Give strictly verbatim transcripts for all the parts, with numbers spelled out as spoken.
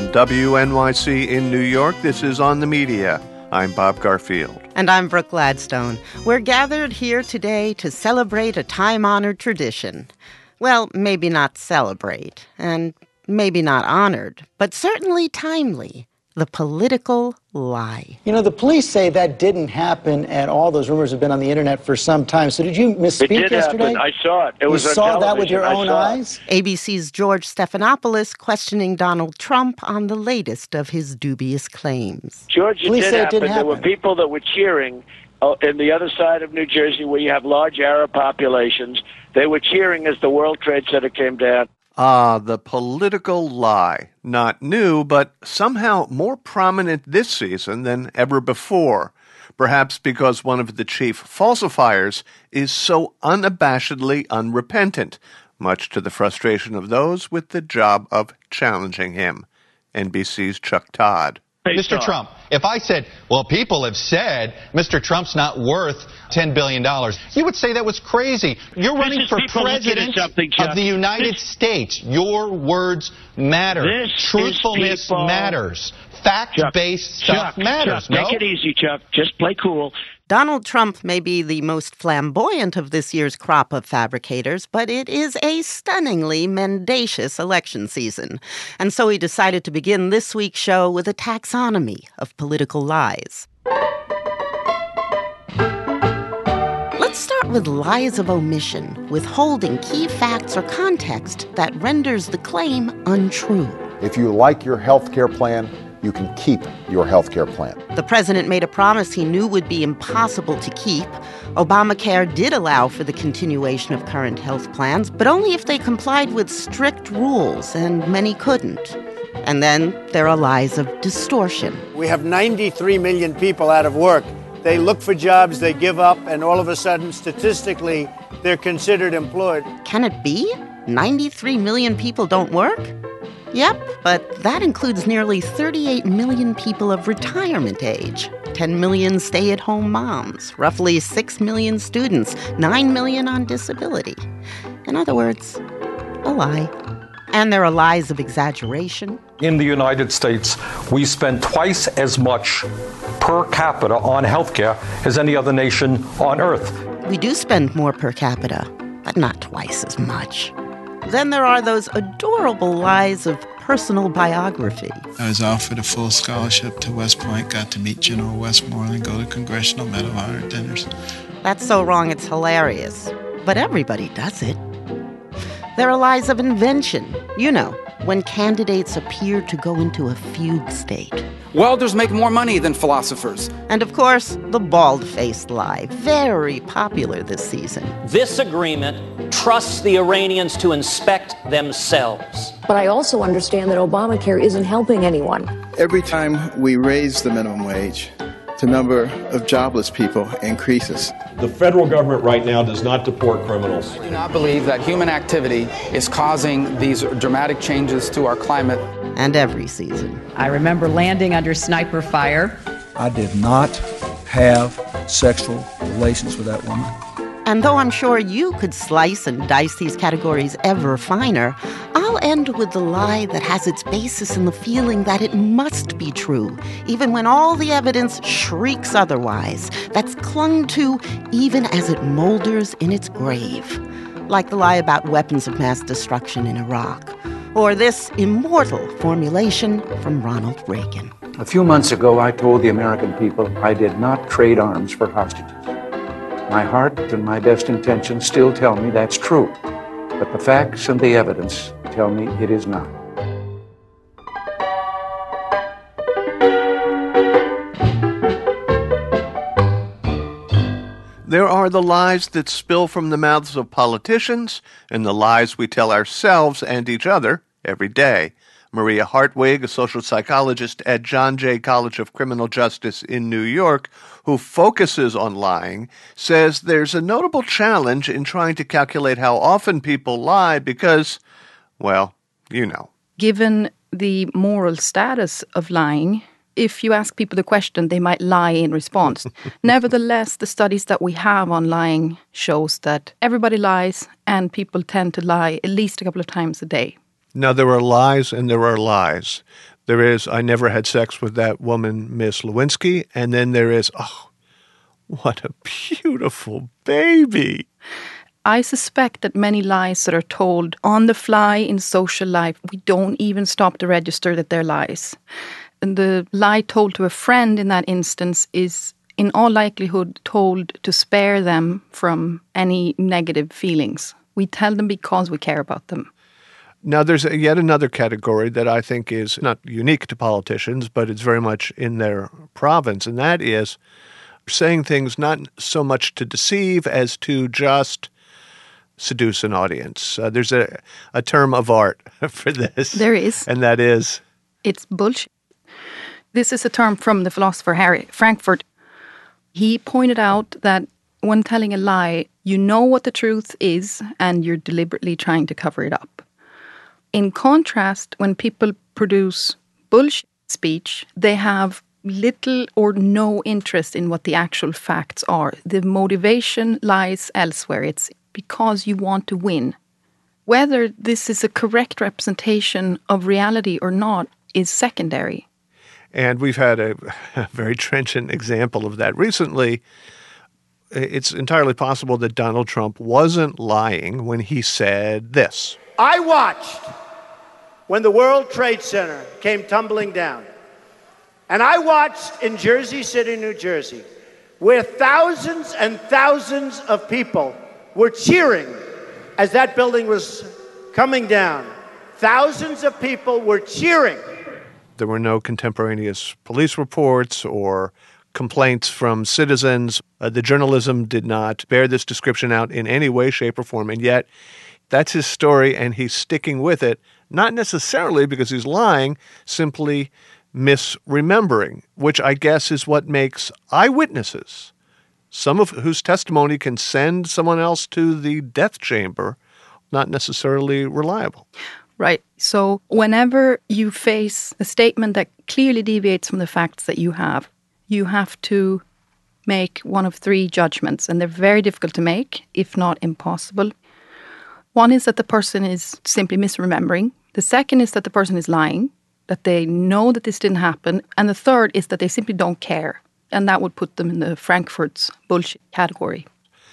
From W N Y C in New York, this is On the Media. I'm Bob Garfield. And I'm Brooke Gladstone. We're gathered here today to celebrate a time-honored tradition. Well, maybe not celebrate, and maybe not honored, but certainly timely. The political lie. You know, the police say that didn't happen, and all those rumors have been on the internet for some time. So did you misspeak it did yesterday? Happen. I saw it. It you was on saw television. that with your I own saw eyes? It. A B C's George Stephanopoulos questioning Donald Trump on the latest of his dubious claims. George, it Police did say it happen. didn't There were happen. people that were cheering uh, in the other side of New Jersey where you have large Arab populations. They were cheering as the World Trade Center came down. Ah, the political lie. Not new, but somehow more prominent this season than ever before. Perhaps because one of the chief falsifiers is so unabashedly unrepentant, much to the frustration of those with the job of challenging him. N B C's Chuck Todd. Mister Trump, if I said, well, people have said Mister Trump's not worth ten billion dollars, you would say that was crazy. You're running for president of the United this, States. Your words matter. Truthfulness matters. Fact-based stuff Chuck, matters. Chuck, no? Take it easy, Chuck. Just play cool. Donald Trump may be the most flamboyant of this year's crop of fabricators, but it is a stunningly mendacious election season. And so he decided to begin this week's show with a taxonomy of political lies. Let's start with lies of omission, withholding key facts or context that renders the claim untrue. If you like your health care plan, you can keep your health care plan. The president made a promise he knew would be impossible to keep. Obamacare did allow for the continuation of current health plans, but only if they complied with strict rules, and many couldn't. And then there are lies of distortion. We have ninety-three million people out of work. They look for jobs, they give up, and all of a sudden, statistically, they're considered employed. Can it be? ninety-three million people don't work? Yep, but that includes nearly thirty-eight million people of retirement age, ten million stay-at-home moms, roughly six million students, nine million on disability. In other words, a lie. And there are lies of exaggeration. In the United States, we spend twice as much per capita on healthcare as any other nation on earth. We do spend more per capita, but not twice as much. Then there are those adorable lies of personal biography. I was offered a full scholarship to West Point, got to meet General Westmoreland, go to Congressional Medal of Honor dinners. That's so wrong it's hilarious. But everybody does it. There are lies of invention. You know, when candidates appear to go into a fugue state. Welders make more money than philosophers. And of course, the bald-faced lie, very popular this season. This agreement trusts the Iranians to inspect themselves. But I also understand that Obamacare isn't helping anyone. Every time we raise the minimum wage, the number of jobless people increases. The federal government right now does not deport criminals. I do not believe that human activity is causing these dramatic changes to our climate. And every season. I remember landing under sniper fire. I did not have sexual relations with that woman. And though I'm sure you could slice and dice these categories ever finer, I'll end with the lie that has its basis in the feeling that it must be true, even when all the evidence shrieks otherwise, that's clung to even as it molders in its grave. Like the lie about weapons of mass destruction in Iraq, or this immortal formulation from Ronald Reagan. A few months ago, I told the American people I did not trade arms for hostages. My heart and my best intentions still tell me that's true, but the facts and the evidence tell me it is not. There are the lies that spill from the mouths of politicians and the lies we tell ourselves and each other every day. Maria Hartwig, a social psychologist at John Jay College of Criminal Justice in New York, who focuses on lying, says there's a notable challenge in trying to calculate how often people lie because, well, you know. Given the moral status of lying, if you ask people the question, they might lie in response. Nevertheless, the studies that we have on lying shows that everybody lies and people tend to lie at least a couple of times a day. Now, there are lies and there are lies. There is, I never had sex with that woman, Miss Lewinsky. And then there is, oh, what a beautiful baby. I suspect that many lies that are told on the fly in social life, we don't even stop to register that they're lies. And the lie told to a friend in that instance is in all likelihood told to spare them from any negative feelings. We tell them because we care about them. Now, there's a, yet another category that I think is not unique to politicians, but it's very much in their province, and that is saying things not so much to deceive as to just seduce an audience. Uh, there's a, a term of art for this. There is. And that is? It's bullshit. This is a term from the philosopher Harry Frankfurt. He pointed out that when telling a lie, you know what the truth is and you're deliberately trying to cover it up. In contrast, when people produce bullshit speech, they have little or no interest in what the actual facts are. The motivation lies elsewhere. It's because you want to win. Whether this is a correct representation of reality or not is secondary. And we've had a, a very trenchant example of that recently. It's entirely possible that Donald Trump wasn't lying when he said this. I watched when the World Trade Center came tumbling down. And I watched in Jersey City, New Jersey, where thousands and thousands of people were cheering as that building was coming down. Thousands of people were cheering. There were no contemporaneous police reports or complaints from citizens. Uh, the journalism did not bear this description out in any way, shape, or form, and yet that's his story, and he's sticking with it, not necessarily because he's lying, simply misremembering, which I guess is what makes eyewitnesses, some of whose testimony can send someone else to the death chamber, not necessarily reliable. Right. So whenever you face a statement that clearly deviates from the facts that you have, you have to make one of three judgments, and they're very difficult to make, if not impossible. One is that the person is simply misremembering. The second is that the person is lying, that they know that this didn't happen. And the third is that they simply don't care. And that would put them in the Frankfurt's bullshit category.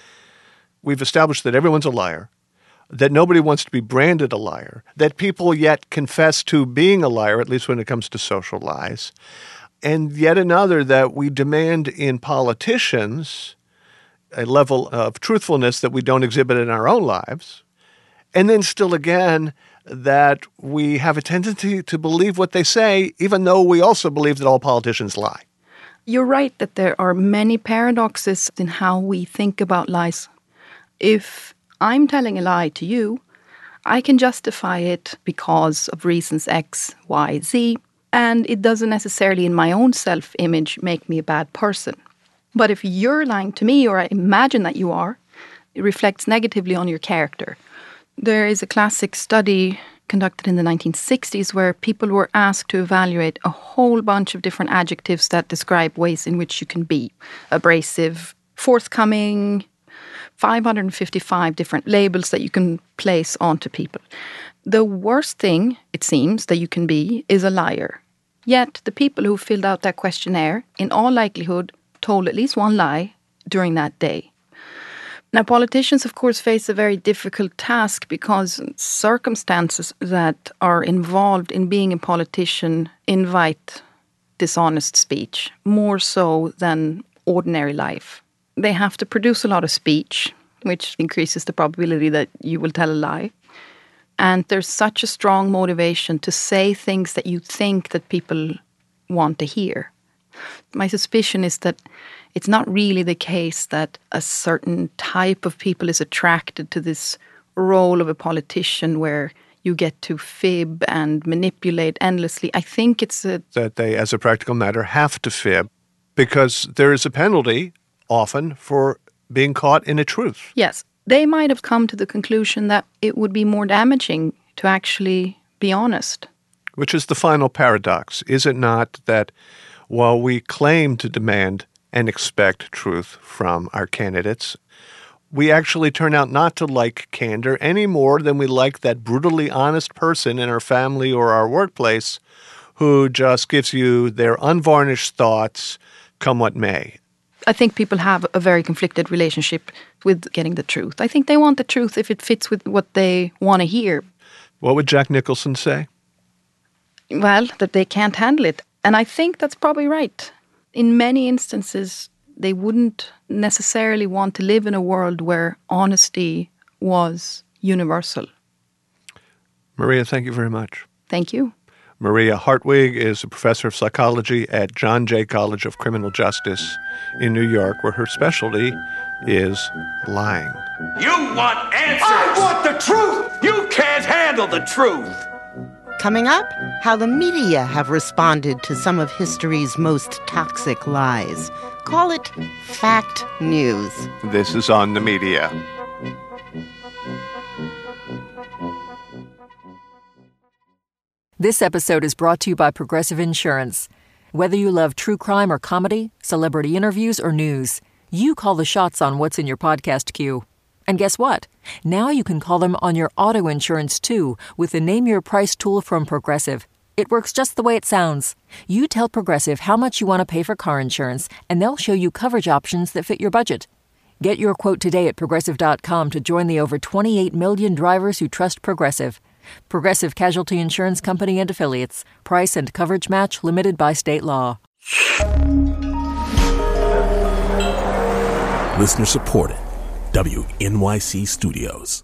We've established that everyone's a liar, that nobody wants to be branded a liar, that people yet confess to being a liar, at least when it comes to social lies. And yet another, that we demand in politicians a level of truthfulness that we don't exhibit in our own lives. And then still again, that we have a tendency to believe what they say, even though we also believe that all politicians lie. You're right that there are many paradoxes in how we think about lies. If I'm telling a lie to you, I can justify it because of reasons X, Y, Z, and it doesn't necessarily in my own self-image make me a bad person. But if you're lying to me, or I imagine that you are, it reflects negatively on your character. There is a classic study conducted in the nineteen sixties where people were asked to evaluate a whole bunch of different adjectives that describe ways in which you can be abrasive, forthcoming, five hundred fifty-five different labels that you can place onto people. The worst thing, it seems, that you can be is a liar. Yet the people who filled out that questionnaire, in all likelihood, told at least one lie during that day. Now, politicians, of course, face a very difficult task because circumstances that are involved in being a politician invite dishonest speech, more so than ordinary life. They have to produce a lot of speech, which increases the probability that you will tell a lie. And there's such a strong motivation to say things that you think that people want to hear. My suspicion is that it's not really the case that a certain type of people is attracted to this role of a politician where you get to fib and manipulate endlessly. I think it's a... that they, as a practical matter, have to fib because there is a penalty often for being caught in a truth. Yes. They might have come to the conclusion that it would be more damaging to actually be honest. Which is the final paradox, is it not, that while we claim to demand and expect truth from our candidates, we actually turn out not to like candor any more than we like that brutally honest person in our family or our workplace who just gives you their unvarnished thoughts, come what may? I think people have a very conflicted relationship with getting the truth. I think they want the truth if it fits with what they want to hear. What would Jack Nicholson say? Well, that they can't handle it. And I think that's probably right. In many instances, they wouldn't necessarily want to live in a world where honesty was universal. Maria, thank you very much. Thank you. Maria Hartwig is a professor of psychology at John Jay College of Criminal Justice in New York, where her specialty is lying. You want answers! I want the truth! You can't handle the truth! Coming up, how the media have responded to some of history's most toxic lies. Call it fact news. This is On the Media. This episode is brought to you by Progressive Insurance. Whether you love true crime or comedy, celebrity interviews or news, you call the shots on what's in your podcast queue. And guess what? Now you can call them on your auto insurance too with the Name Your Price tool from Progressive. It works just the way it sounds. You tell Progressive how much you want to pay for car insurance, and they'll show you coverage options that fit your budget. Get your quote today at Progressive dot com to join the over twenty-eight million drivers who trust Progressive. Progressive Casualty Insurance Company and Affiliates. Price and coverage match limited by state law. Listener supported. W N Y C Studios.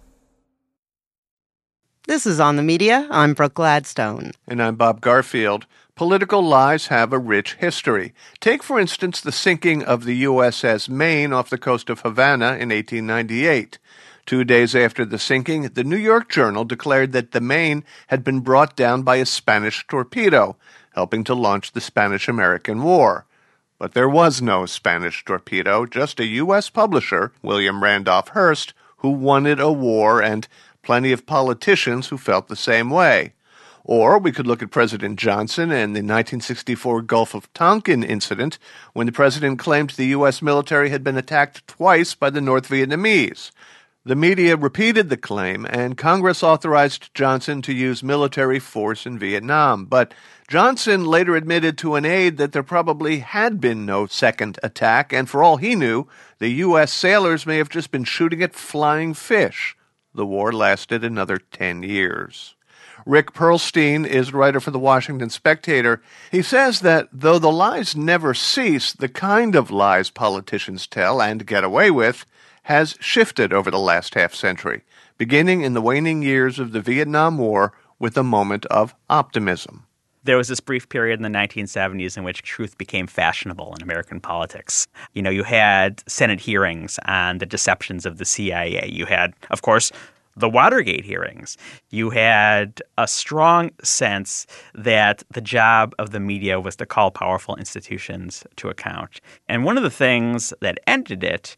This is On the Media. I'm Brooke Gladstone. And I'm Bob Garfield. Political lies have a rich history. Take, for instance, the sinking of the U S S Maine off the coast of Havana in eighteen ninety-eight. Two days after the sinking, the New York Journal declared that the Maine had been brought down by a Spanish torpedo, helping to launch the Spanish-American War. But there was no Spanish torpedo, just a U S publisher, William Randolph Hearst, who wanted a war, and plenty of politicians who felt the same way. Or we could look at President Johnson and the nineteen sixty-four Gulf of Tonkin incident, when the president claimed the U S military had been attacked twice by the North Vietnamese. The media repeated the claim, and Congress authorized Johnson to use military force in Vietnam. But Johnson later admitted to an aide that there probably had been no second attack, and for all he knew, the U S sailors may have just been shooting at flying fish. The war lasted another ten years. Rick Perlstein is a writer for the Washington Spectator. He says that though the lies never cease, the kind of lies politicians tell and get away with has shifted over the last half-century, beginning in the waning years of the Vietnam War with a moment of optimism. There was this brief period in the nineteen seventies in which truth became fashionable in American politics. You know, you had Senate hearings on the deceptions of the C I A. You had, of course, the Watergate hearings. You had a strong sense that the job of the media was to call powerful institutions to account. And one of the things that ended it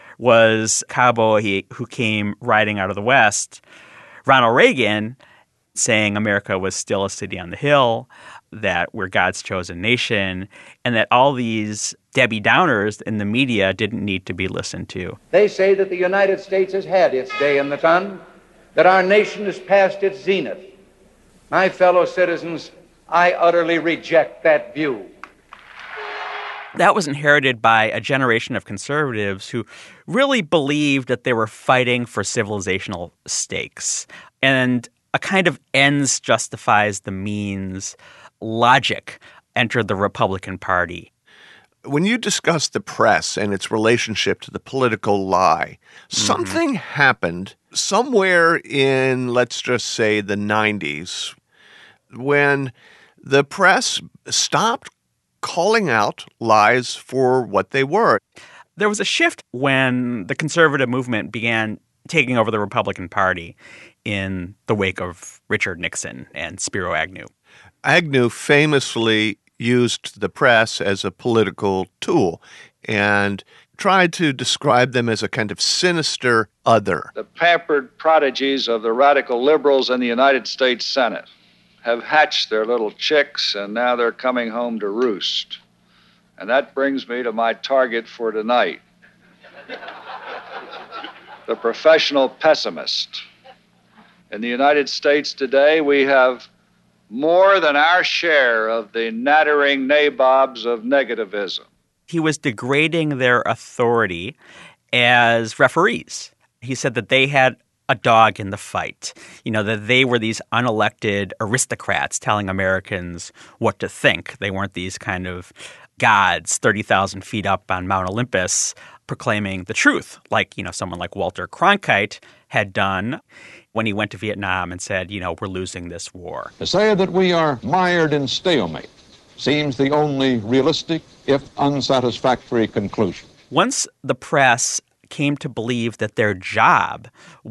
was a cowboy who came riding out of the West, Ronald Reagan, saying America was still a city on the hill, that we're God's chosen nation, and that all these Debbie Downers in the media didn't need to be listened to. They say that the United States has had its day in the sun, that our nation has passed its zenith. My fellow citizens, I utterly reject that view. That was inherited by a generation of conservatives who really believed that they were fighting for civilizational stakes. And a kind of ends justifies the means logic entered the Republican Party. When you discuss the press and its relationship to the political lie, mm-hmm. something happened somewhere in, let's just say, the nineties, when the press stopped calling out lies for what they were. There was a shift when the conservative movement began taking over the Republican Party in the wake of Richard Nixon and Spiro Agnew. Agnew famously used the press as a political tool and tried to describe them as a kind of sinister other. The pampered prodigies of the radical liberals in the United States Senate have hatched their little chicks, and now they're coming home to roost. And that brings me to my target for tonight. The professional pessimist. In the United States today, we have more than our share of the nattering nabobs of negativism. He was degrading their authority as referees. He said that they had a dog in the fight, you know, that they were these unelected aristocrats telling Americans what to think. They weren't these kind of gods thirty thousand feet up on Mount Olympus proclaiming the truth, like, you know, someone like Walter Cronkite had done when he went to Vietnam and said, you know, we're losing this war. To say that we are mired in stalemate seems the only realistic, if unsatisfactory, conclusion. Once the press came to believe that their job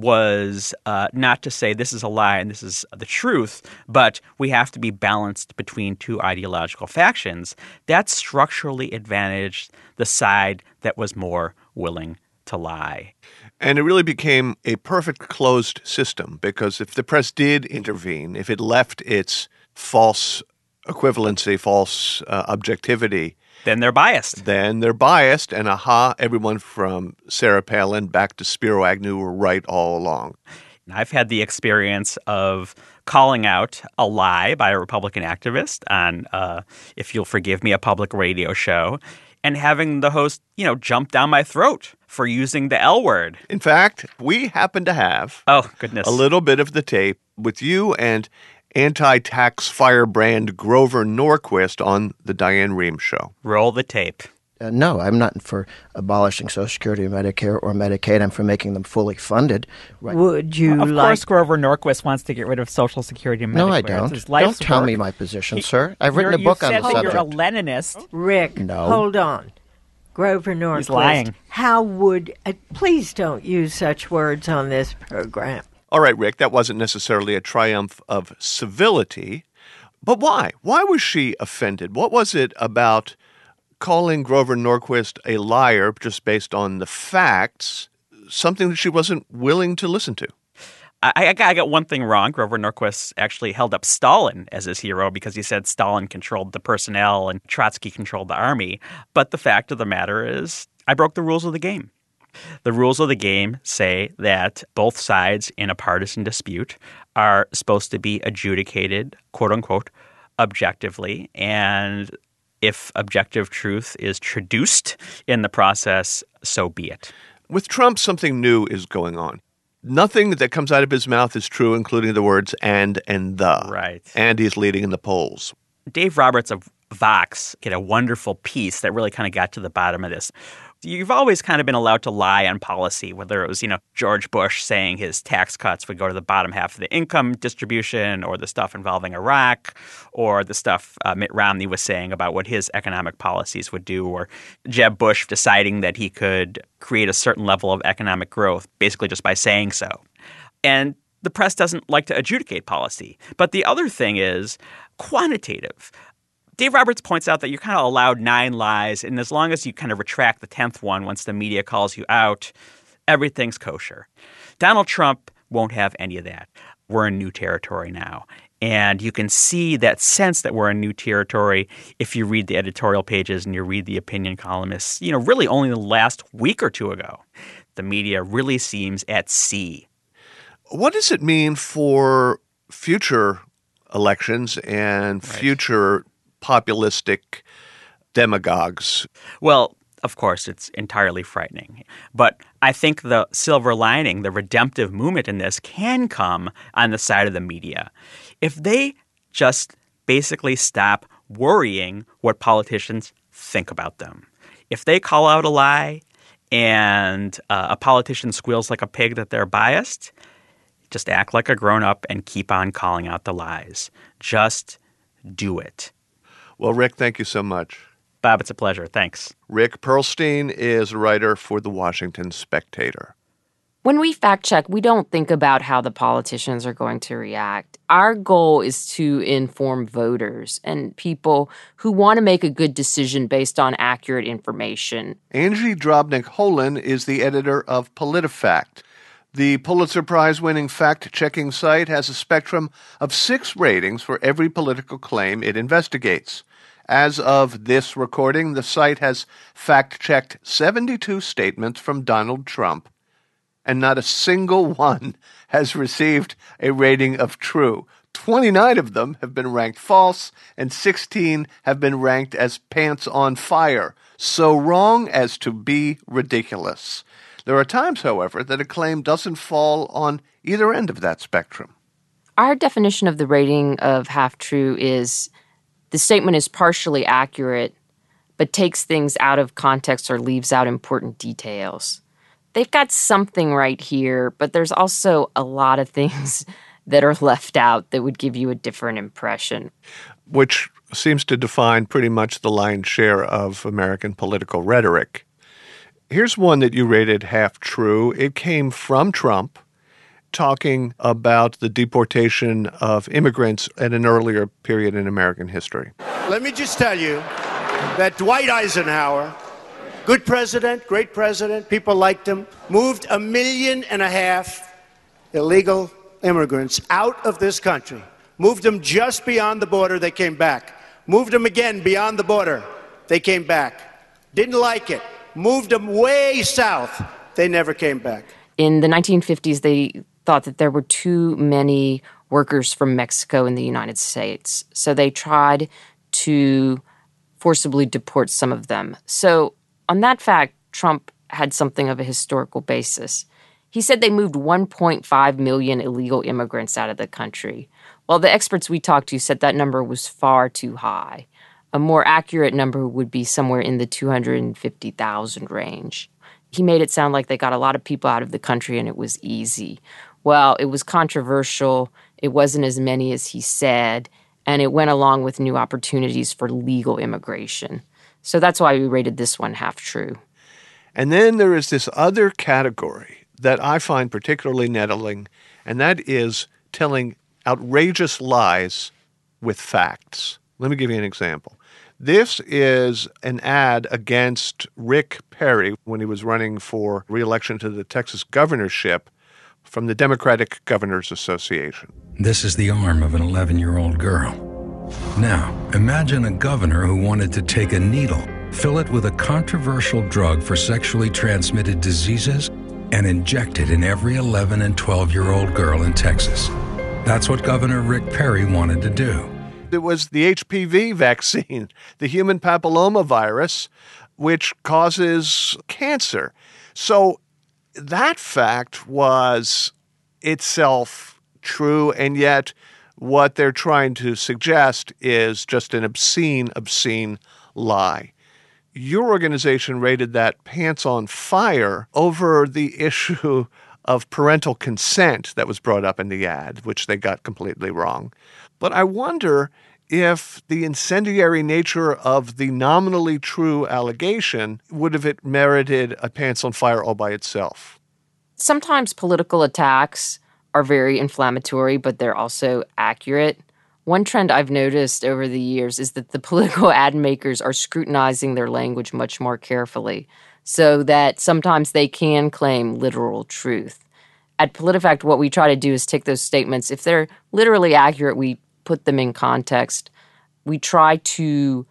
was uh, not to say this is a lie and this is the truth, but we have to be balanced between two ideological factions, that structurally advantaged the side that was more willing to lie. And it really became a perfect closed system, because if the press did intervene, if it left its false equivalency, false uh, objectivity, then they're biased. Then they're biased, and aha, everyone from Sarah Palin back to Spiro Agnew were right all along. I've had the experience of calling out a lie by a Republican activist on, uh, if you'll forgive me, a public radio show, and having the host, you know, jump down my throat for using the L word. In fact, we happen to have oh goodness a little bit of the tape with you and anti-tax firebrand Grover Norquist on the Diane Rehm Show. Roll the tape. Uh, no, I'm not for abolishing Social Security, Medicare, or Medicaid. I'm for making them fully funded. Right. Would you well, of like... course, Grover Norquist wants to get rid of Social Security and Medicare. No, I don't. Don't tell work. me my position, he, sir. I've written a book on the subject. You're a Leninist. Rick, no. hold on. Grover Norquist. He's lying. How would... Uh, please don't use such words on this program. All right, Rick, that wasn't necessarily a triumph of civility. But why? Why was she offended? What was it about calling Grover Norquist a liar just based on the facts, something that she wasn't willing to listen to? I, I, I got one thing wrong. Grover Norquist actually held up Stalin as his hero because he said Stalin controlled the personnel and Trotsky controlled the army. But the fact of the matter is, I broke the rules of the game. The rules of the game say that both sides in a partisan dispute are supposed to be adjudicated, quote unquote, objectively. And if objective truth is traduced in the process, so be it. With Trump, something new is going on. Nothing that comes out of his mouth is true, including the words and and the. Right. And he's leading in the polls. Dave Roberts of Vox did a wonderful piece that really kind of got to the bottom of this. You've always kind of been allowed to lie on policy, whether it was, you know, George Bush saying his tax cuts would go to the bottom half of the income distribution, or the stuff involving Iraq, or the stuff uh, Mitt Romney was saying about what his economic policies would do, or Jeb Bush deciding that he could create a certain level of economic growth basically just by saying so. And the press doesn't like to adjudicate policy. But the other thing is quantitative. Dave Roberts points out that you're kind of allowed nine lies, and as long as you kind of retract the tenth one once the media calls you out, everything's kosher. Donald Trump won't have any of that. We're in new territory now. And you can see that sense that we're in new territory if you read the editorial pages and you read the opinion columnists, you know, really only the last week or two ago. The media really seems at sea. What does it mean for future elections and right. future populistic demagogues? Well, of course, it's entirely frightening. But I think the silver lining, the redemptive movement in this can come on the side of the media. If they just basically stop worrying what politicians think about them. If they call out a lie and uh, a politician squeals like a pig that they're biased, just act like a grown-up and keep on calling out the lies. Just do it. Well, Rick, thank you so much. Bob, it's a pleasure. Thanks. Rick Perlstein is a writer for The Washington Spectator. When we fact check, we don't think about how the politicians are going to react. Our goal is to inform voters and people who want to make a good decision based on accurate information. Angie Drobnik-Holan is the editor of PolitiFact. The Pulitzer Prize-winning fact-checking site has a spectrum of six ratings for every political claim it investigates. As of this recording, the site has fact-checked seventy-two statements from Donald Trump, and not a single one has received a rating of true. twenty-nine of them have been ranked false, and sixteen have been ranked as pants on fire, so wrong as to be ridiculous. There are times, however, that a claim doesn't fall on either end of that spectrum. Our definition of the rating of half-true is the statement is partially accurate, but takes things out of context or leaves out important details. They've got something right here, but there's also a lot of things that are left out that would give you a different impression. Which seems to define pretty much the lion's share of American political rhetoric. Here's one that you rated half true. It came from Trump, talking about the deportation of immigrants at an earlier period in American history. Let me just tell you that Dwight Eisenhower, good president, great president, people liked him, moved a million and a half illegal immigrants out of this country. Moved them just beyond the border, they came back. Moved them again beyond the border, they came back. Didn't like it. Moved them way south, they never came back. In the nineteen fifties, they thought that there were too many workers from Mexico in the United States. So they tried to forcibly deport some of them. So on that fact, Trump had something of a historical basis. He said they moved one point five million illegal immigrants out of the country, while the experts we talked to said that number was far too high. A more accurate number would be somewhere in the two hundred fifty thousand range. He made it sound like they got a lot of people out of the country and it was easy. Well, it was controversial. It wasn't as many as he said, and it went along with new opportunities for legal immigration. So that's why we rated this one half true. And then there is this other category that I find particularly nettling, and that is telling outrageous lies with facts. Let me give you an example. This is an ad against Rick Perry when he was running for re-election to the Texas governorship from the Democratic Governors Association. This is the arm of an eleven-year-old girl. Now, imagine a governor who wanted to take a needle, fill it with a controversial drug for sexually transmitted diseases, and inject it in every eleven and twelve-year-old girl in Texas. That's what Governor Rick Perry wanted to do. It was the H P V vaccine, the human papillomavirus, which causes cancer. So that fact was itself true, and yet what they're trying to suggest is just an obscene, obscene lie. Your organization rated that pants on fire over the issue of parental consent that was brought up in the ad, which they got completely wrong. But I wonder if the incendiary nature of the nominally true allegation would have it merited a pants on fire all by itself. Sometimes political attacks are very inflammatory, but they're also accurate. One trend I've noticed over the years is that the political ad makers are scrutinizing their language much more carefully, so that sometimes they can claim literal truth. At PolitiFact, what we try to do is take those statements. If they're literally accurate, we put them in context. We try to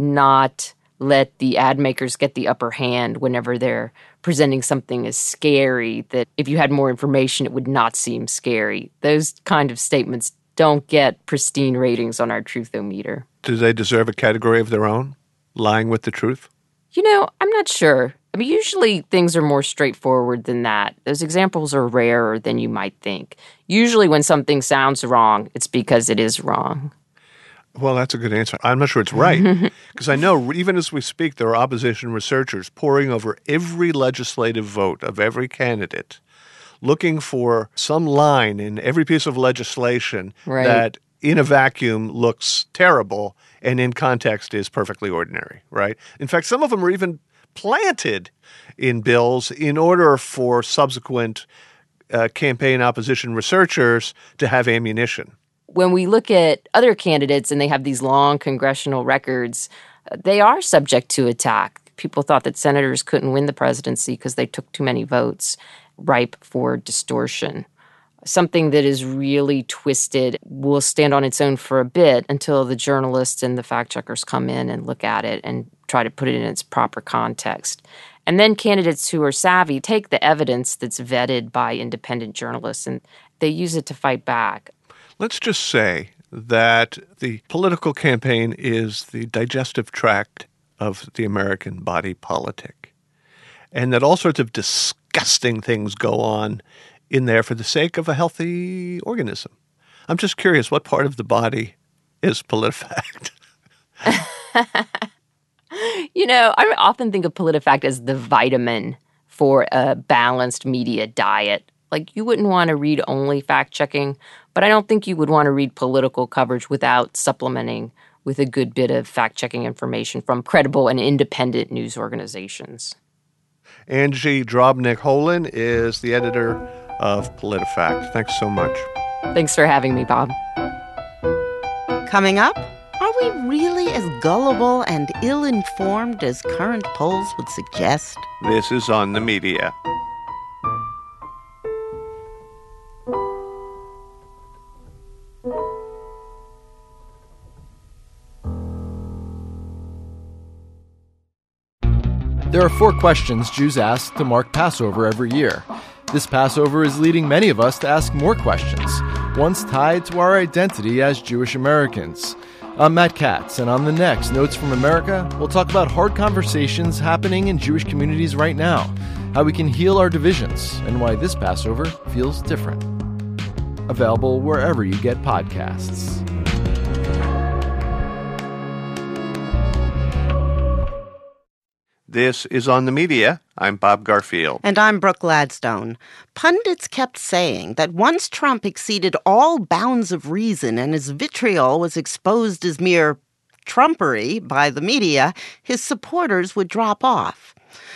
not let the ad makers get the upper hand whenever they're presenting something as scary, that if you had more information, it would not seem scary. Those kind of statements don't get pristine ratings on our Truthometer. Do they deserve a category of their own? Lying with the truth? You know, I'm not sure. I mean, usually things are more straightforward than that. Those examples are rarer than you might think. Usually when something sounds wrong, it's because it is wrong. Well, that's a good answer. I'm not sure it's right, because I know even as we speak, there are opposition researchers poring over every legislative vote of every candidate, looking for some line in every piece of legislation right. that in a vacuum looks terrible and in context is perfectly ordinary, right? In fact, some of them are even planted in bills in order for subsequent uh, campaign opposition researchers to have ammunition. When we look at other candidates and they have these long congressional records, they are subject to attack. People thought that senators couldn't win the presidency because they took too many votes, ripe for distortion. Something that is really twisted will stand on its own for a bit until the journalists and the fact-checkers come in and look at it and try to put it in its proper context. And then candidates who are savvy take the evidence that's vetted by independent journalists and they use it to fight back. Let's just say that the political campaign is the digestive tract of the American body politic, and that all sorts of disgusting things go on in there for the sake of a healthy organism. I'm just curious, what part of the body is PolitiFact? You know, I often think of PolitiFact as the vitamin for a balanced media diet. Like, you wouldn't want to read only fact-checking, but I don't think you would want to read political coverage without supplementing with a good bit of fact-checking information from credible and independent news organizations. Angie Drobnik-Holin is the editor of PolitiFact. Thanks so much. Thanks for having me, Bob. Coming up, are we really as gullible and ill-informed as current polls would suggest? This is On the Media. There are four questions Jews ask to mark Passover every year. This Passover is leading many of us to ask more questions, ones tied to our identity as Jewish Americans. I'm Matt Katz, and on the next Notes from America, we'll talk about hard conversations happening in Jewish communities right now, how we can heal our divisions, and why this Passover feels different. Available wherever you get podcasts. This is On the Media. I'm Bob Garfield. And I'm Brooke Gladstone. Pundits kept saying that once Trump exceeded all bounds of reason and his vitriol was exposed as mere Trumpery by the media, his supporters would drop off.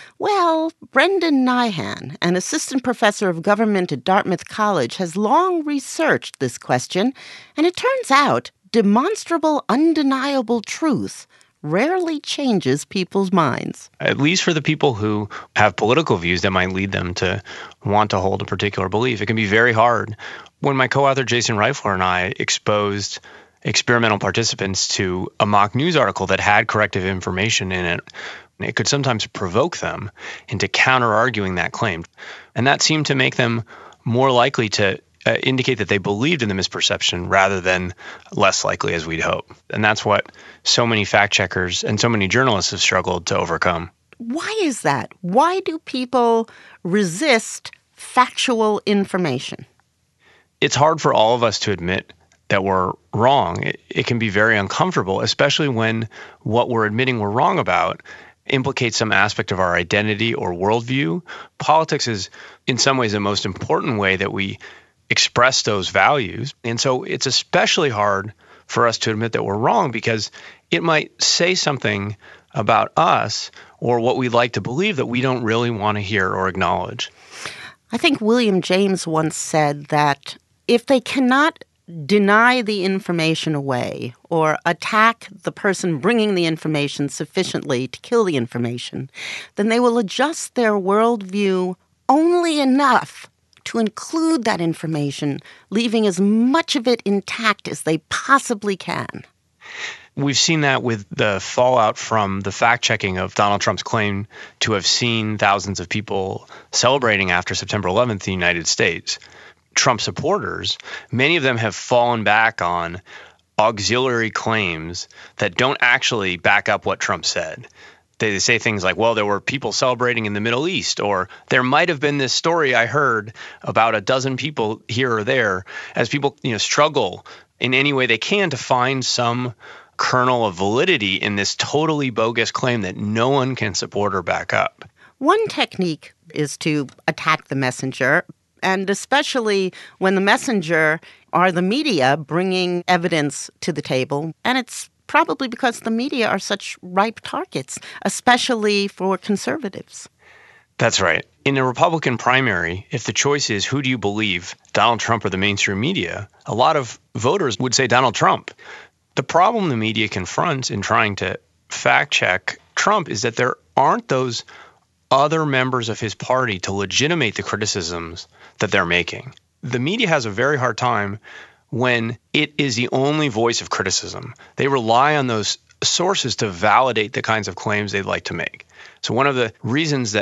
Well, Brendan Nyhan, an assistant professor of government at Dartmouth College, has long researched this question, and it turns out demonstrable, undeniable truth rarely changes people's minds. At least for the people who have political views that might lead them to want to hold a particular belief, it can be very hard. When my co-author Jason Reifler and I exposed experimental participants to a mock news article that had corrective information in it, it could sometimes provoke them into counter-arguing that claim. And that seemed to make them more likely to uh, indicate that they believed in the misperception rather than less likely as we'd hope. And that's what so many fact-checkers and so many journalists have struggled to overcome. Why is that? Why do people resist factual information? It's hard for all of us to admit that we're wrong. It, it can be very uncomfortable, especially when what we're admitting we're wrong about implicates some aspect of our identity or worldview. Politics is, in some ways, the most important way that we express those values. And so it's especially hard for us to admit that we're wrong because it might say something about us or what we like to believe that we don't really want to hear or acknowledge. I think William James once said that if they cannot deny the information away or attack the person bringing the information sufficiently to kill the information, then they will adjust their worldview only enough to include that information, leaving as much of it intact as they possibly can. We've seen that with the fallout from the fact-checking of Donald Trump's claim to have seen thousands of people celebrating after September eleventh in the United States. Trump supporters, many of them have fallen back on auxiliary claims that don't actually back up what Trump said. They say things like, well, there were people celebrating in the Middle East, or there might have been this story I heard about a dozen people here or there, as people, you know, struggle in any way they can to find some kernel of validity in this totally bogus claim that no one can support or back up. One technique is to attack the messenger, and especially when the messenger are the media bringing evidence to the table, and it's probably because the media are such ripe targets, especially for conservatives. That's right. In a Republican primary, if the choice is who do you believe, Donald Trump or the mainstream media, a lot of voters would say Donald Trump. The problem the media confronts in trying to fact-check Trump is that there aren't those other members of his party to legitimate the criticisms that they're making. The media has a very hard time when it is the only voice of criticism. They rely on those sources to validate the kinds of claims they'd like to make. So one of the reasons that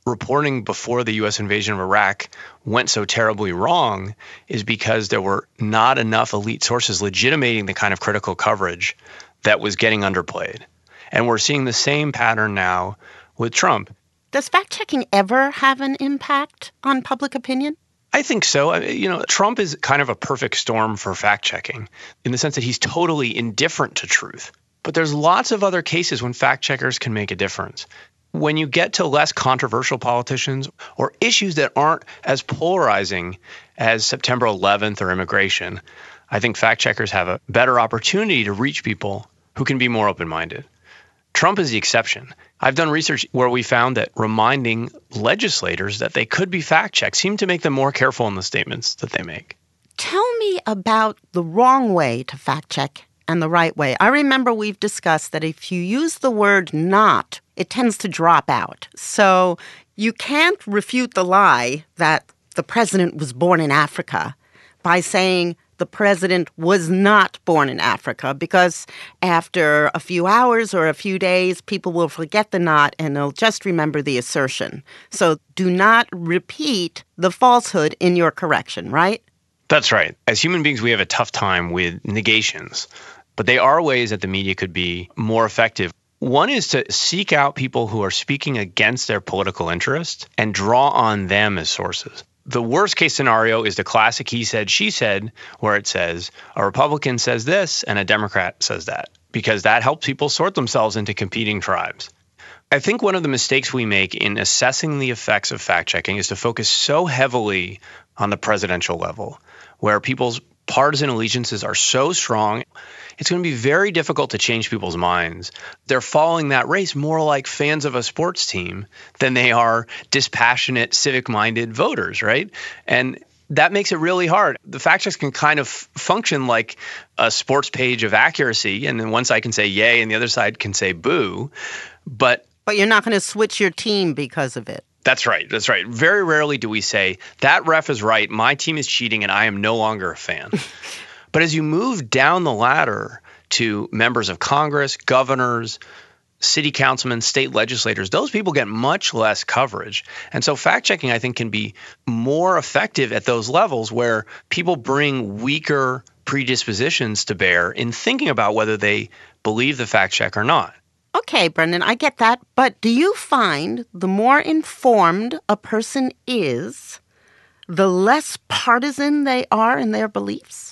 reporting before the U S invasion of Iraq went so terribly wrong is because there were not enough elite sources legitimating the kind of critical coverage that was getting underplayed. And we're seeing the same pattern now with Trump. Does fact-checking ever have an impact on public opinion? I think so. I mean, you know, Trump is kind of a perfect storm for fact-checking in the sense that he's totally indifferent to truth. But there's lots of other cases when fact-checkers can make a difference. When you get to less controversial politicians or issues that aren't as polarizing as September eleventh or immigration, I think fact-checkers have a better opportunity to reach people who can be more open-minded. Trump is the exception. I've done research where we found that reminding legislators that they could be fact-checked seemed to make them more careful in the statements that they make. Tell me about the wrong way to fact-check and the right way. I remember we've discussed that if you use the word not, it tends to drop out. So you can't refute the lie that the president was born in Africa by saying the president was not born in Africa, because after a few hours or a few days, people will forget the not and they'll just remember the assertion. So do not repeat the falsehood in your correction, right? That's right. As human beings, we have a tough time with negations, but they are ways that the media could be more effective. One is to seek out people who are speaking against their political interest and draw on them as sources. The worst case scenario is the classic he said, she said, where it says a Republican says this and a Democrat says that, because that helps people sort themselves into competing tribes. I think one of the mistakes we make in assessing the effects of fact-checking is to focus so heavily on the presidential level, where people's partisan allegiances are so strong, it's going to be very difficult to change people's minds. They're following that race more like fans of a sports team than they are dispassionate, civic-minded voters, right? And that makes it really hard. The fact checks can kind of function like a sports page of accuracy, and then one side can say yay and the other side can say boo, but But you're not going to switch your team because of it. That's right. That's right. Very rarely do we say, that ref is right, my team is cheating, and I am no longer a fan. But as you move down the ladder to members of Congress, governors, city councilmen, state legislators, those people get much less coverage. And so fact-checking, I think, can be more effective at those levels where people bring weaker predispositions to bear in thinking about whether they believe the fact check or not. Okay, Brendan, I get that. But do you find the more informed a person is, the less partisan they are in their beliefs?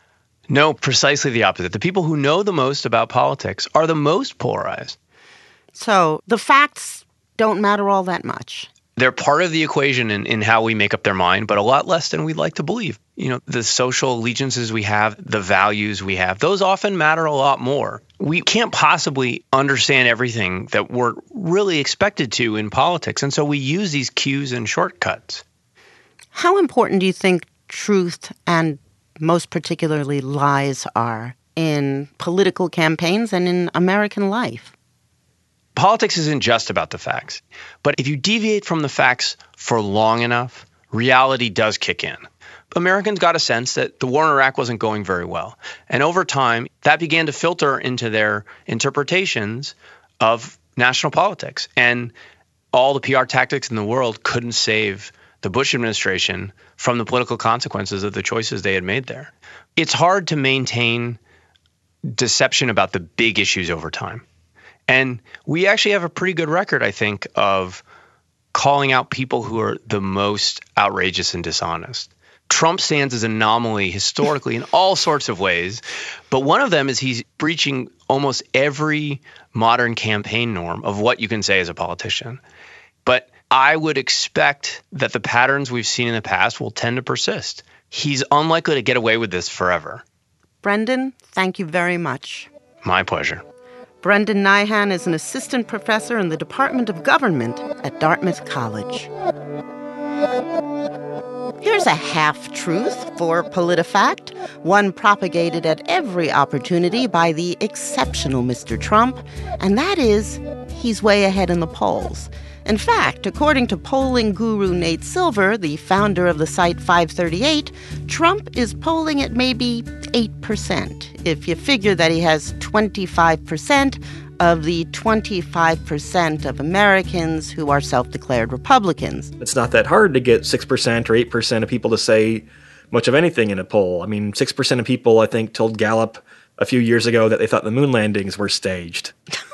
No, precisely the opposite. The people who know the most about politics are the most polarized. So the facts don't matter all that much. They're part of the equation in, in how we make up their mind, but a lot less than we'd like to believe. You know, the social allegiances we have, the values we have, those often matter a lot more. We can't possibly understand everything that we're really expected to in politics, and so we use these cues and shortcuts. How important do you think truth and most particularly lies are in political campaigns and in American life? Politics isn't just about the facts, but if you deviate from the facts for long enough, reality does kick in. Americans got a sense that the war in Iraq wasn't going very well. And over time, that began to filter into their interpretations of national politics. And all the P R tactics in the world couldn't save the Bush administration from the political consequences of the choices they had made there. It's hard to maintain deception about the big issues over time. And we actually have a pretty good record, I think, of calling out people who are the most outrageous and dishonest. Trump stands as an anomaly historically in all sorts of ways, but one of them is he's breaching almost every modern campaign norm of what you can say as a politician. But I would expect that the patterns we've seen in the past will tend to persist. He's unlikely to get away with this forever. Brendan, thank you very much. My pleasure. Brendan Nyhan is an assistant professor in the Department of Government at Dartmouth College. Here's a half-truth for PolitiFact, one propagated at every opportunity by the exceptional Mister Trump, and that is, he's way ahead in the polls. In fact, according to polling guru Nate Silver, the founder of the site five thirty-eight, Trump is polling at maybe eight percent. If you figure that he has twenty-five percent of the twenty-five percent of Americans who are self-declared Republicans. It's not that hard to get six percent or eight percent of people to say much of anything in a poll. I mean, six percent of people, I think, told Gallup a few years ago that they thought the moon landings were staged.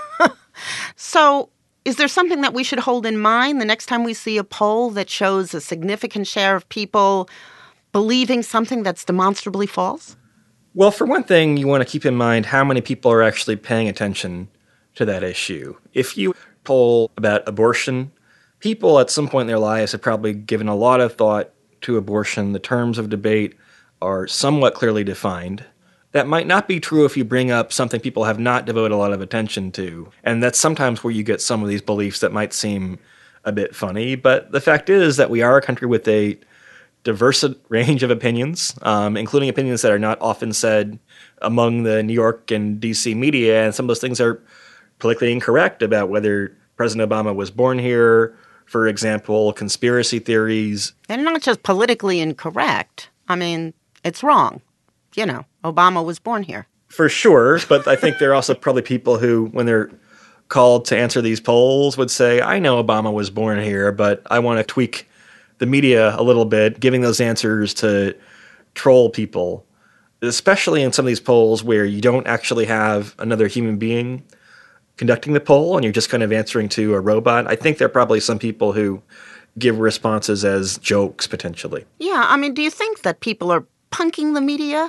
So is there something that we should hold in mind the next time we see a poll that shows a significant share of people believing something that's demonstrably false? Well, for one thing, you want to keep in mind how many people are actually paying attention to that issue. If you poll about abortion, people at some point in their lives have probably given a lot of thought to abortion. The terms of debate are somewhat clearly defined. That might not be true if you bring up something people have not devoted a lot of attention to. And that's sometimes where you get some of these beliefs that might seem a bit funny. But the fact is that we are a country with a diverse range of opinions, um, including opinions that are not often said among the New York and D C media. And some of those things are politically incorrect about whether President Obama was born here, for example, conspiracy theories. They're not just politically incorrect. I mean, it's wrong. You know, Obama was born here. For sure, but I think there are also probably people who, when they're called to answer these polls, would say, I know Obama was born here, but I want to tweak the media a little bit, giving those answers to troll people, especially in some of these polls where you don't actually have another human being conducting the poll and you're just kind of answering to a robot. I think there are probably some people who give responses as jokes, potentially. Yeah, I mean, do you think that people are punking the media?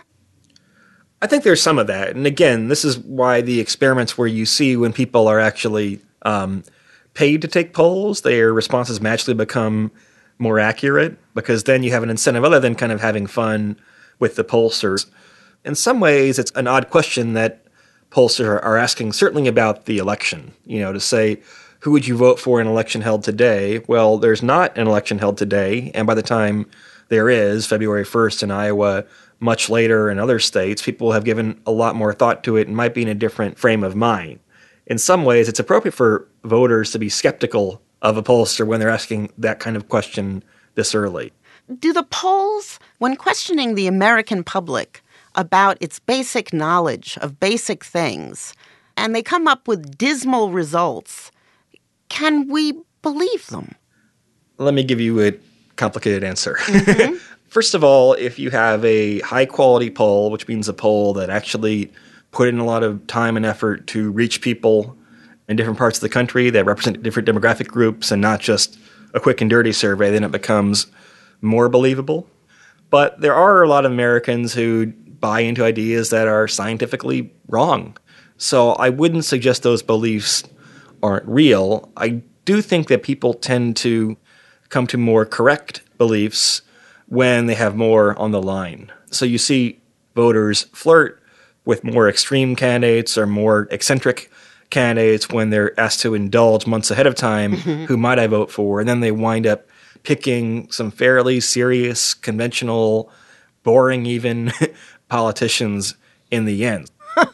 I think there's some of that. And again, this is why the experiments where you see when people are actually um, paid to take polls, their responses magically become more accurate, because then you have an incentive other than kind of having fun with the pollsters. In some ways, it's an odd question that pollsters are asking, certainly about the election. You know, to say, who would you vote for in an election held today? Well, there's not an election held today, and by the time there is, February first in Iowa, much later in other states, people have given a lot more thought to it and might be in a different frame of mind. In some ways, it's appropriate for voters to be skeptical of a pollster when they're asking that kind of question this early. Do the polls, when questioning the American public about its basic knowledge of basic things, and they come up with dismal results, can we believe them? Let me give you a complicated answer. Mm-hmm. First of all, if you have a high-quality poll, which means a poll that actually put in a lot of time and effort to reach people in different parts of the country that represent different demographic groups and not just a quick and dirty survey, then it becomes more believable. But there are a lot of Americans who buy into ideas that are scientifically wrong. So I wouldn't suggest those beliefs aren't real. I do think that people tend to come to more correct beliefs when they have more on the line. So you see voters flirt with more extreme candidates or more eccentric candidates when they're asked to indulge months ahead of time mm-hmm. who might I vote for, and then they wind up picking some fairly serious, conventional, boring even politicians in the end.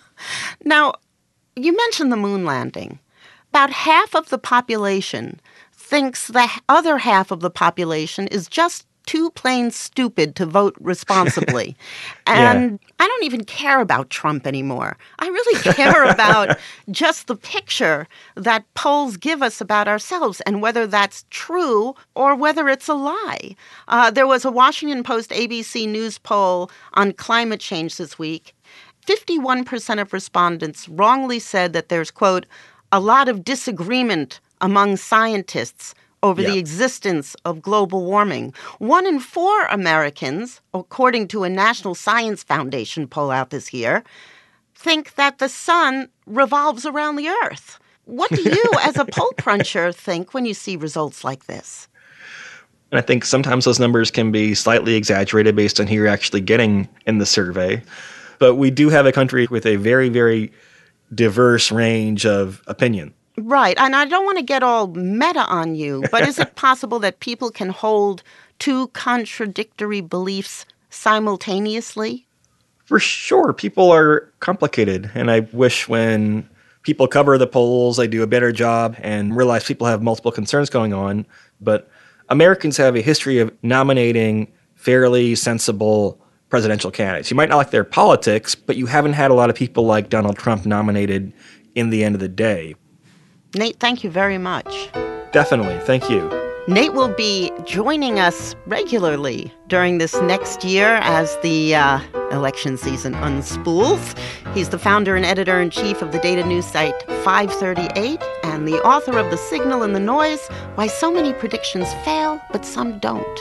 Now, you mentioned the moon landing. About half of the population thinks the other half of the population is just too plain stupid to vote responsibly. And yeah. I don't even care about Trump anymore. I really care about just the picture that polls give us about ourselves and whether that's true or whether it's a lie. Uh, there was a Washington Post A B C News poll on climate change this week. fifty-one percent of respondents wrongly said that there's, quote, a lot of disagreement among scientists over yeah. the existence of global warming. One in four Americans, according to a National Science Foundation poll out this year, think that the sun revolves around the earth. What do you, as a poll cruncher, think when you see results like this? I think sometimes those numbers can be slightly exaggerated based on who you're actually getting in the survey. But we do have a country with a very, very diverse range of opinion. Right. And I don't want to get all meta on you, but is it possible that people can hold two contradictory beliefs simultaneously? For sure. People are complicated. And I wish when people cover the polls, they do a better job and realize people have multiple concerns going on. But Americans have a history of nominating fairly sensible presidential candidates. You might not like their politics, but you haven't had a lot of people like Donald Trump nominated in the end of the day. Nate, thank you very much. Definitely. Thank you. Nate will be joining us regularly during this next year as the uh, election season unspools. He's the founder and editor-in-chief of the data news site five thirty-eight and the author of The Signal and the Noise, Why So Many Predictions Fail, But Some Don't.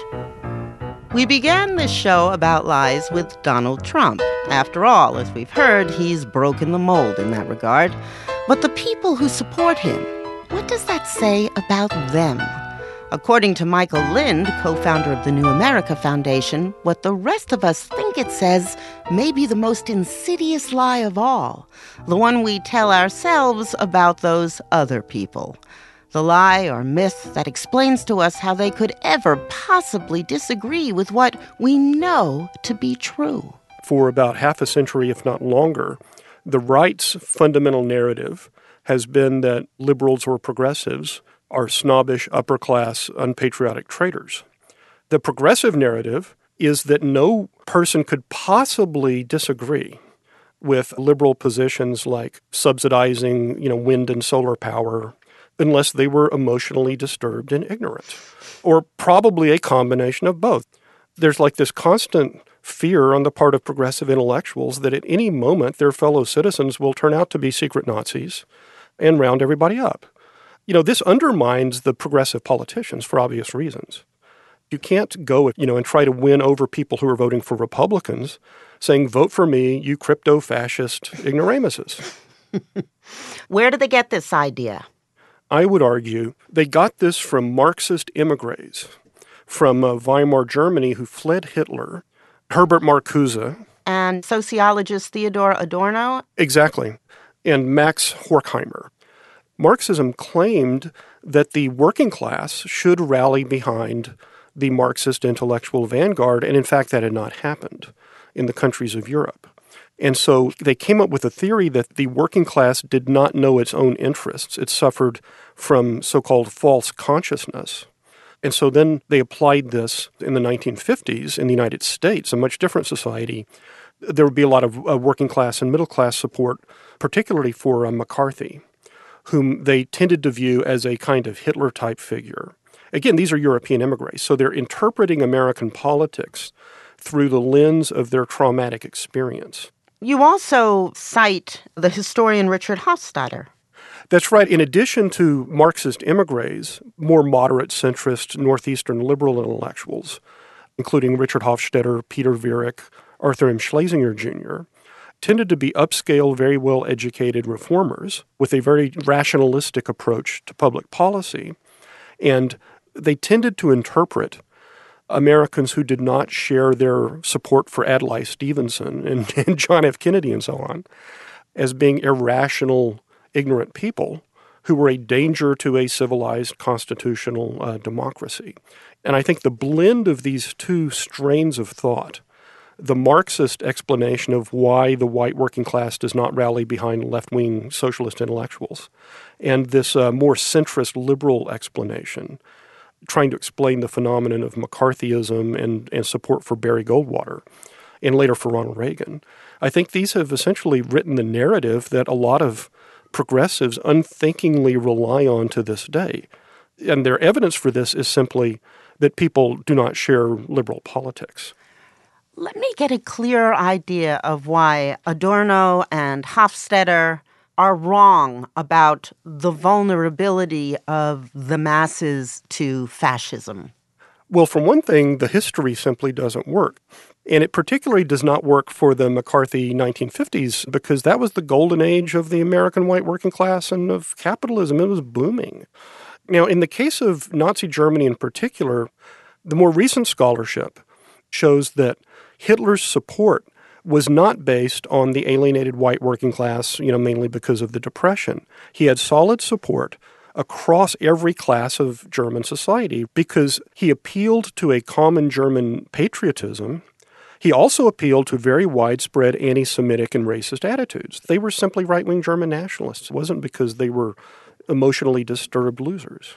We began this show about lies with Donald Trump. After all, as we've heard, he's broken the mold in that regard. But the people who support him, what does that say about them? According to Michael Lind, co-founder of the New America Foundation, what the rest of us think it says may be the most insidious lie of all, the one we tell ourselves about those other people. The lie or myth that explains to us how they could ever possibly disagree with what we know to be true. For about half a century, if not longer, the right's fundamental narrative has been that liberals or progressives are snobbish, upper-class, unpatriotic traitors. The progressive narrative is that no person could possibly disagree with liberal positions like subsidizing, you know, wind and solar power unless they were emotionally disturbed and ignorant, or probably a combination of both. There's like this constant fear on the part of progressive intellectuals that at any moment their fellow citizens will turn out to be secret Nazis and round everybody up. You know, this undermines the progressive politicians for obvious reasons. You can't go, you know, and try to win over people who are voting for Republicans saying, vote for me, you crypto-fascist ignoramuses. Where did they get this idea? I would argue they got this from Marxist immigrants from uh, Weimar Germany who fled Hitler, Herbert Marcuse. And sociologist Theodor Adorno? Exactly. And Max Horkheimer. Marxism claimed that the working class should rally behind the Marxist intellectual vanguard, and in fact that had not happened in the countries of Europe. And so they came up with a theory that the working class did not know its own interests. It suffered from so-called false consciousness. And so then they applied this in the nineteen fifties in the United States, a much different society. There would be a lot of uh, working class and middle class support, particularly for uh, McCarthy, whom they tended to view as a kind of Hitler-type figure. Again, these are European immigrants, so they're interpreting American politics through the lens of their traumatic experience. You also cite the historian Richard Hofstadter. That's right. In addition to Marxist immigrants, more moderate, centrist, northeastern liberal intellectuals, including Richard Hofstadter, Peter Viereck, Arthur M. Schlesinger Junior, tended to be upscale, very well-educated reformers with a very rationalistic approach to public policy. And they tended to interpret Americans who did not share their support for Adlai Stevenson and, and John F. Kennedy and so on as being irrational, ignorant people who were a danger to a civilized constitutional uh, democracy. And I think the blend of these two strains of thought, the Marxist explanation of why the white working class does not rally behind left-wing socialist intellectuals, and this uh, more centrist liberal explanation, trying to explain the phenomenon of McCarthyism and, and support for Barry Goldwater, and later for Ronald Reagan. I think these have essentially written the narrative that a lot of progressives unthinkingly rely on to this day. And their evidence for this is simply that people do not share liberal politics. Let me get a clear idea of why Adorno and Hofstadter are wrong about the vulnerability of the masses to fascism. Well, for one thing, the history simply doesn't work. And it particularly does not work for the McCarthy nineteen fifties because that was the golden age of the American white working class and of capitalism. It was booming. Now, in the case of Nazi Germany in particular, the more recent scholarship shows that Hitler's support was not based on the alienated white working class, you know, mainly because of the Depression. He had solid support across every class of German society because he appealed to a common German patriotism. He also appealed to very widespread anti-Semitic and racist attitudes. They were simply right-wing German nationalists. It wasn't because they were emotionally disturbed losers.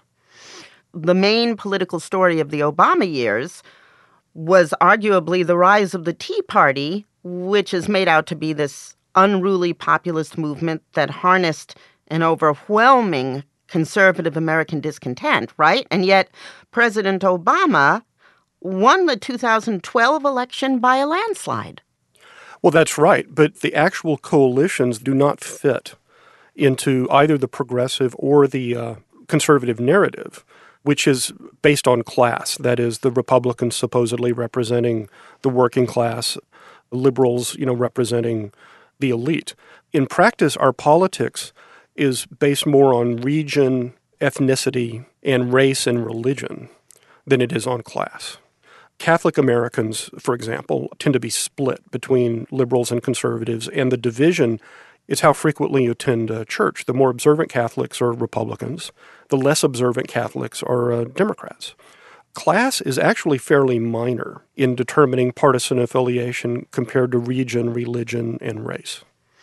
The main political story of the Obama years was arguably the rise of the Tea Party, which is made out to be this unruly populist movement that harnessed an overwhelming conservative American discontent, right? And yet President Obama won the two thousand twelve election by a landslide. Well, that's right. But the actual coalitions do not fit into either the progressive or the uh, conservative narrative, which is based on class. That is, the Republicans supposedly representing the working class, liberals, you know, representing the elite. In practice, our politics is based more on region, ethnicity, and race and religion than it is on class. Catholic Americans, for example, tend to be split between liberals and conservatives, and the division is how frequently you attend uh, church. The more observant Catholics are Republicans. The less observant Catholics are uh, Democrats. Class is actually fairly minor in determining partisan affiliation compared to region, religion, and race.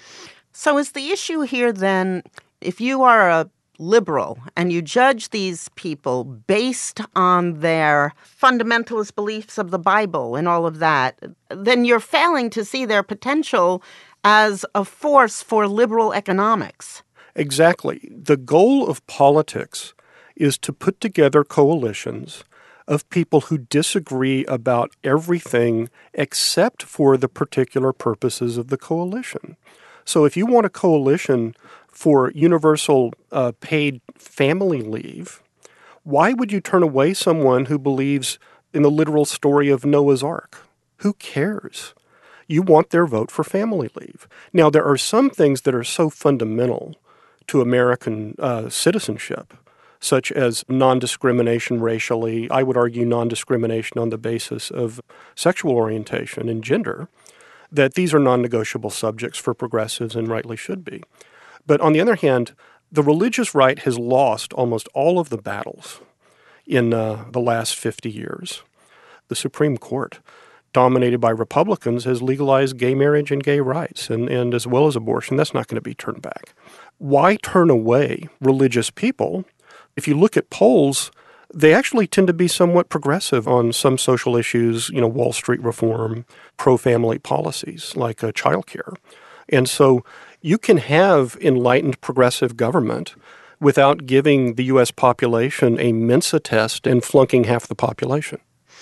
So is the issue here then, if you are a liberal and you judge these people based on their fundamentalist beliefs of the Bible and all of that, then you're failing to see their potential as a force for liberal economics. Exactly. The goal of politics is to put together coalitions of people who disagree about everything except for the particular purposes of the coalition. So if you want a coalition for universal uh, paid family leave, why would you turn away someone who believes in the literal story of Noah's Ark? Who cares? You want their vote for family leave. Now, there are some things that are so fundamental to American uh, citizenship, such as non-discrimination racially, I would argue non-discrimination on the basis of sexual orientation and gender, that these are non-negotiable subjects for progressives and rightly should be. But on the other hand, the religious right has lost almost all of the battles in uh, the last fifty years. The Supreme Court, dominated by Republicans, has legalized gay marriage and gay rights, and, and as well as abortion. That's not going to be turned back. Why turn away religious people? If you look at polls, they actually tend to be somewhat progressive on some social issues, you know, Wall Street reform, pro-family policies like uh, child care. And so you can have enlightened progressive government without giving the U S population a Mensa test and flunking half the population.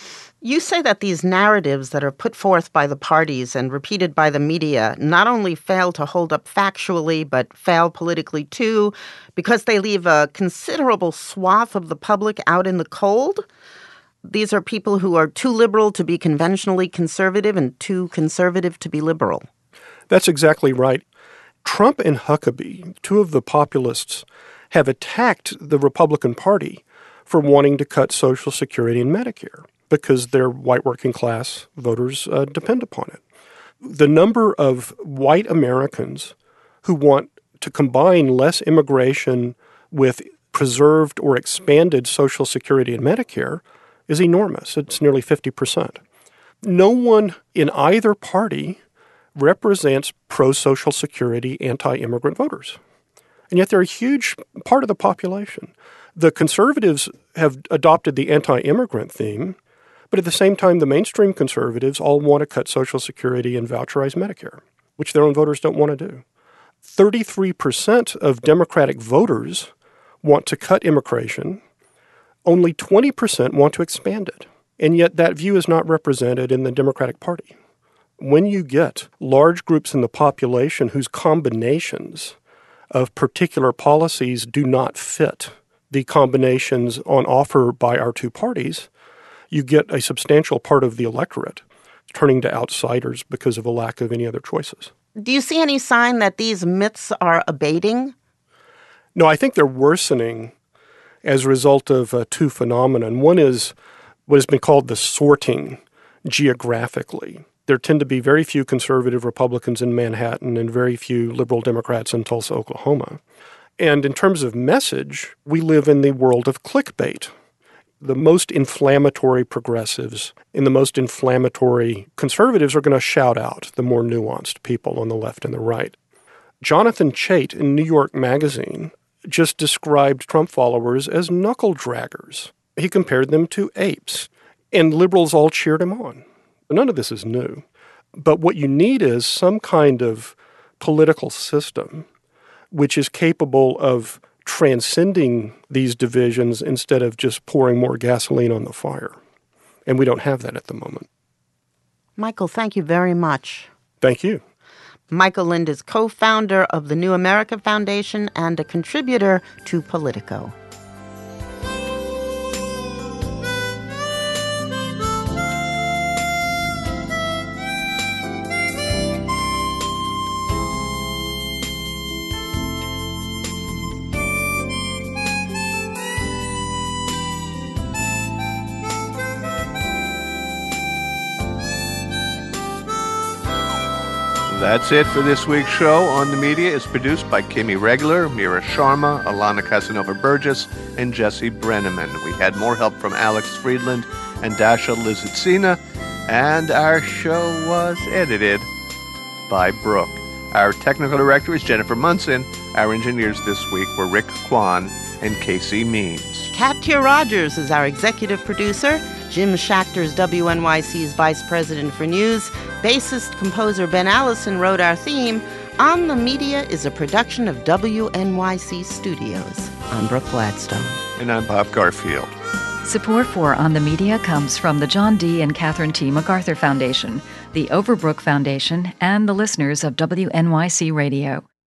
You say that these narratives that are put forth by the parties and repeated by the media not only fail to hold up factually, but fail politically too, because they leave a considerable swath of the public out in the cold. These are people who are too liberal to be conventionally conservative and too conservative to be liberal. That's exactly right. Trump and Huckabee, two of the populists, have attacked the Republican Party for wanting to cut Social Security and Medicare, because their white working class voters uh, depend upon it. The number of white Americans who want to combine less immigration with preserved or expanded Social Security and Medicare is enormous. It's nearly fifty percent. No one in either party represents pro-Social Security, anti-immigrant voters. And yet they're a huge part of the population. The conservatives have adopted the anti-immigrant theme, but at the same time, the mainstream conservatives all want to cut Social Security and voucherize Medicare, which their own voters don't want to do. thirty-three percent of Democratic voters want to cut immigration. Only twenty percent want to expand it. And yet that view is not represented in the Democratic Party. When you get large groups in the population whose combinations of particular policies do not fit the combinations on offer by our two parties, you get a substantial part of the electorate turning to outsiders because of a lack of any other choices. Do you see any sign that these myths are abating? No, I think they're worsening as a result of uh, two phenomena. One is what has been called the sorting geographically. There tend to be very few conservative Republicans in Manhattan and very few liberal Democrats in Tulsa, Oklahoma. And in terms of message, we live in the world of clickbait. The most inflammatory progressives and the most inflammatory conservatives are going to shout out the more nuanced people on the left and the right. Jonathan Chait in New York Magazine just described Trump followers as knuckle draggers. He compared them to apes, and liberals all cheered him on. None of this is new. But what you need is some kind of political system which is capable of transcending these divisions instead of just pouring more gasoline on the fire. And we don't have that at the moment. Michael, thank you very much. Thank you. Michael Lind is co-founder of the New America Foundation and a contributor to Politico. That's it for this week's show. On the Media is produced by Kimmy Regler, Mira Sharma, Alana Casanova-Burgess, and Jesse Brenneman. We had more help from Alex Friedland and Dasha Lizitsina, and our show was edited by Brooke. Our technical director is Jennifer Munson. Our engineers this week were Rick Kwan and Casey Means. Katia Rogers is our executive producer. Jim Schachter's W N Y C's vice president for news. Bassist composer Ben Allison wrote our theme. On the Media is a production of W N Y C Studios. I'm Brooke Gladstone. And I'm Bob Garfield. Support for On the Media comes from the John D. and Catherine T. MacArthur Foundation, the Overbrook Foundation, and the listeners of W N Y C Radio.